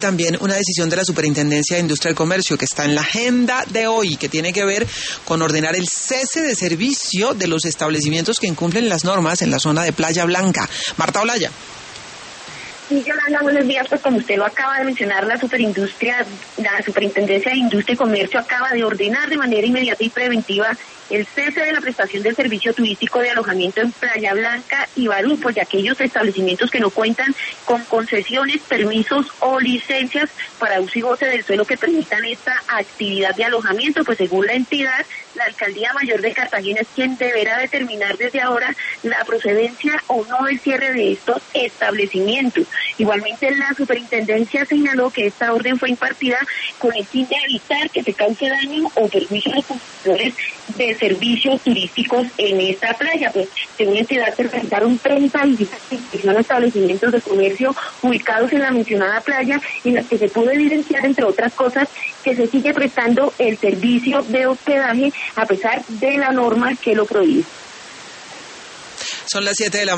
también una decisión de la Superintendencia de Industria y Comercio que está en la agenda de hoy, que tiene que ver con ordenar el cese de servicio de los establecimientos que incumplen las normas en la zona de Playa Blanca. Marta Olaya. Sí, Yolanda, buenos días. Pues como usted lo acaba de mencionar, la Superintendencia de Industria y Comercio acaba de ordenar de manera inmediata y preventiva el cese de la prestación del servicio turístico de alojamiento en Playa Blanca y Barú, pues de aquellos establecimientos que no cuentan con concesiones, permisos o licencias para uso y goce del suelo que permitan esta actividad de alojamiento. Pues según la entidad, la Alcaldía Mayor de Cartagena es quien deberá determinar desde ahora la procedencia o no del cierre de estos establecimientos. Igualmente, la Superintendencia señaló que esta orden fue impartida con el fin de evitar que se cause daño o perjuicio a los consumidores de servicios turísticos en esta playa. Pues según la entidad, se realizaron 30 visitas de establecimientos de comercio ubicados en la mencionada playa, en las que se pudo evidenciar, entre otras cosas, que se sigue prestando el servicio de hospedaje a pesar de la norma que lo prohíbe. Son las 7 de la